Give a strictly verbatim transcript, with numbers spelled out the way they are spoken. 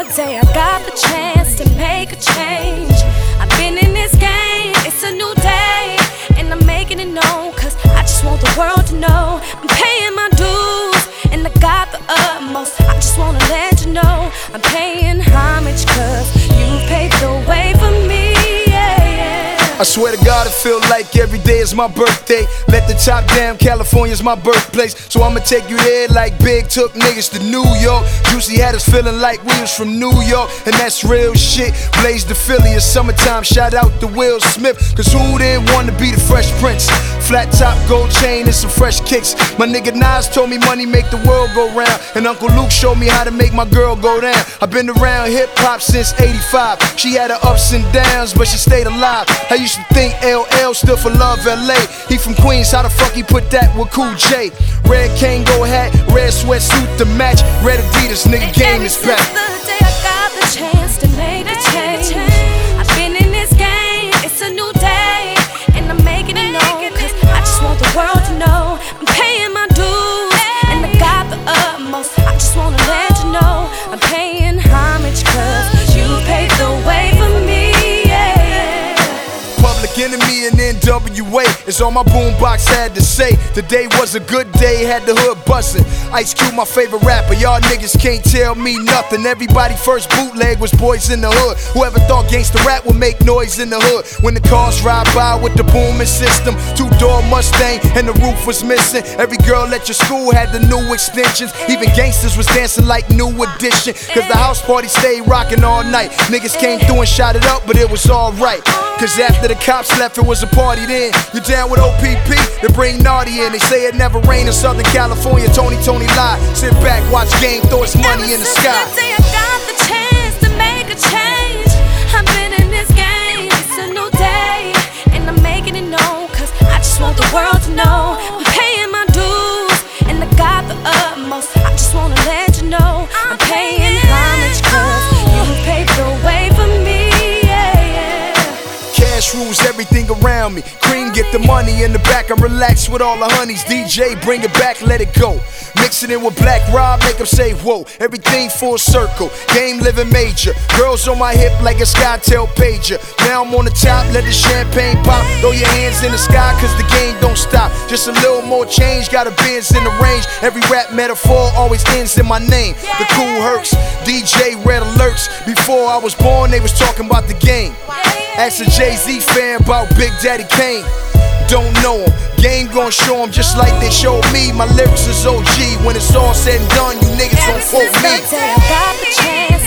day I got the chance to make a change. I've been in this game, it's a new day, and I'm making it known, cause I just want the world to know I'm paying my dues, and I got the utmost. I just wanna let you know I'm paying homage, cause you paved the way for me, yeah, yeah. I swear to God, I feel like every day is my birthday. Let the top down, California's my birthplace. So I'ma take you there like Big took niggas to New York. Juicy had us feeling like we was from New York, and that's real shit. Blaze the Philly, it's summertime, shout out to Will Smith, cause who didn't want to be the Fresh Prince? Flat top, gold chain, and some fresh kicks. My nigga Nas told me money make the world go round, and Uncle Luke showed me how to make my girl go down. I've been around hip-hop since eighty-five. She had her ups and downs, but she stayed alive. I used to think L L stood for Love L A. He from Queens, how the fuck he put that with Cool J? Red Kango hat, red sweatsuit to match, red Adidas, nigga, game is back. Since the day I got the chance to make a change, I've been in this game, it's a new day, and I'm making it known, cause I just want the world to know I'm paying my dues, and I got the utmost. I just wanna let you know I'm paying homage, cause you paved the way for me, yeah, yeah. Public Enemy and N W A is all my boombox had to say. Today was a good day, had the hood bustin'. Ice Cube my favorite rapper, y'all niggas can't tell me nothing. Everybody first bootleg was Boys in the Hood. Whoever thought gangsta rap would make noise in the hood? When the cars ride by with the booming system, two-door Mustang and the roof was missing. Every girl at your school had the new extensions. Even gangsters was dancing like New Edition, cause the house party stayed rockin' all night. Niggas came through and shot it up, but it was alright, cause after the cops left, it was a party then. You down with O P P? They bring Naughty in. They say it never rained in Southern California. Tony, Tony lie. Sit back, watch game, throw his money in the sky. Ever since the day I got the chance to make a change, I've been in this game, it's a new day, and I'm making it known, cause I just want the world to know I'm paying my dues, and I got the utmost. I just wanna let you know I'm paying homage, cause you paved the way for me, yeah, yeah. Cash rules everything around me. Cream get the money in the back. I'm relaxed with all the honeys. D J bring it back, let it go. Mix it in with Black Rob, make them say whoa. Everything full circle, game living major. Girls on my hip like a SkyTel pager. Now I'm on the top, let the champagne pop. Throw your hands in the sky, cause the game don't stop. Just a little more change, got a Benz in the range. Every rap metaphor always ends in my name. The Cool Hercs, D J Red Alerts. Before I was born, they was talking about the game. Ask a Jay-Z fan about Big Daddy Kane. Don't know him, game gon' show him just like they showed me. My lyrics is O G, when it's all said and done, you niggas gon' quote me. Ever since the day I got the chance